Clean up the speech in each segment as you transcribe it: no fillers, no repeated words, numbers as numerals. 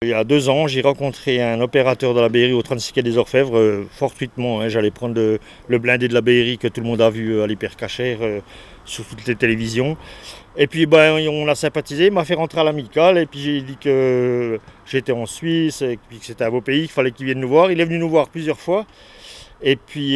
Il y a 2 ans, j'ai rencontré un opérateur de la BRI au 36 quai des Orfèvres, fortuitement. J'allais prendre le blindé de la BRI que tout le monde a vu à l'Hypercacher sur toutes les télévisions. Et puis on a sympathisé, il m'a fait rentrer à l'amicale et puis j'ai dit que j'étais en Suisse et puis que c'était un beau pays, qu'il fallait qu'il vienne nous voir. Il est venu nous voir plusieurs fois. Et puis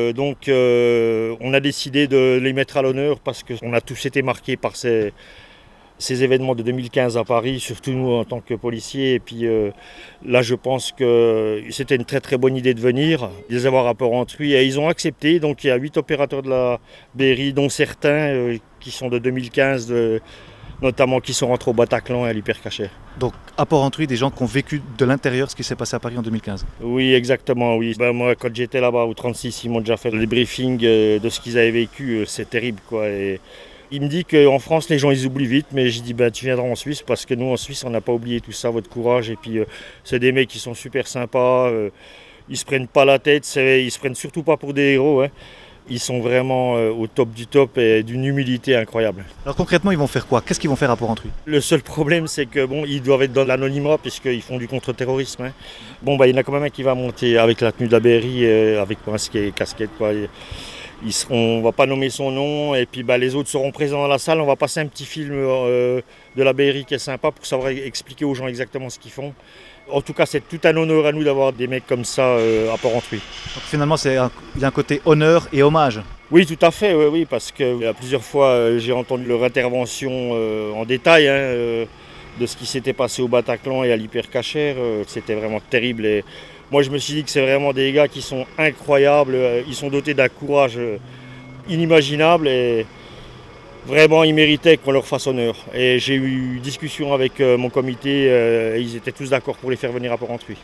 on a décidé de les mettre à l'honneur parce qu'on a tous été marqués par ces événements de 2015 à Paris, surtout nous en tant que policiers. Et puis là, je pense que c'était une très très bonne idée de venir, de les avoir à Port-Entruy. Et ils ont accepté. Donc il y a 8 opérateurs de la BRI, dont certains qui sont de 2015, notamment qui sont rentrés au Bataclan et à l'Hypercacher. Donc à Port-Entruy, des gens qui ont vécu de l'intérieur ce qui s'est passé à Paris en 2015. Oui, exactement, oui. Moi, quand j'étais là-bas au 36, ils m'ont déjà fait des briefings de ce qu'ils avaient vécu. C'est terrible, quoi. Et il me dit qu'en France, les gens, ils oublient vite, mais je dis, tu viendras en Suisse, parce que nous, en Suisse, on n'a pas oublié tout ça, votre courage. Et puis, c'est des mecs qui sont super sympas, ils se prennent pas la tête, ils se prennent surtout pas pour des héros, hein. Ils sont vraiment au top du top et d'une humilité incroyable. Alors concrètement, ils vont faire quoi? Qu'est-ce qu'ils vont faire à Port-Entruy? Le seul problème, c'est que ils doivent être dans l'anonymat puisqu'ils font du contre-terrorisme, hein. Il y en a quand même un qui va monter avec la tenue de la BRI, avec masque et casquette, quoi. On ne va pas nommer son nom et puis les autres seront présents dans la salle. On va passer un petit film de la BRI qui est sympa pour savoir expliquer aux gens exactement ce qu'ils font. En tout cas, c'est tout un honneur à nous d'avoir des mecs comme ça à Port-Entruy. Donc finalement, il y a un côté honneur et hommage. Oui, tout à fait, oui, parce que plusieurs fois, j'ai entendu leur intervention en détail de ce qui s'était passé au Bataclan et à l'Hypercacher. C'était vraiment terrible. Et moi, je me suis dit que c'est vraiment des gars qui sont incroyables. Ils sont dotés d'un courage inimaginable et vraiment, ils méritaient qu'on leur fasse honneur. Et j'ai eu discussion avec mon comité et ils étaient tous d'accord pour les faire venir à Port-Entruy.